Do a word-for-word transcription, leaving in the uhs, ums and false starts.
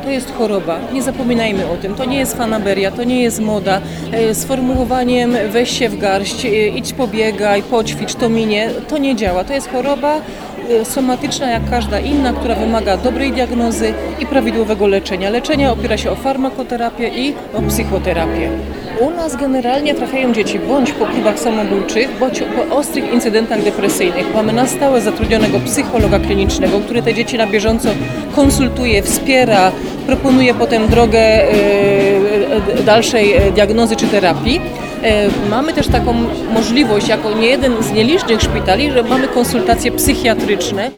to jest choroba. Nie zapominajmy o tym. To nie jest fanaberia, to nie jest moda. E, Sformułowaniem weź się w garść, e, idź pobiegaj, poćwicz, to minie. To nie działa. To jest choroba e, somatyczna jak każda inna, która wymaga dobrej diagnozy i prawidłowego leczenia. Leczenie opiera się o farmakoterapię i o psychoterapię. U nas generalnie trafiają dzieci bądź po próbach samobójczych, bądź po ostrych incydentach depresyjnych. Mamy na stałe zatrudnionego psychologa klinicznego, który te dzieci na bieżąco konsultuje, wspiera, proponuje potem drogę e, dalszej diagnozy czy terapii. E, Mamy też taką możliwość, jako niejeden z nielicznych szpitali, że mamy konsultacje psychiatryczne.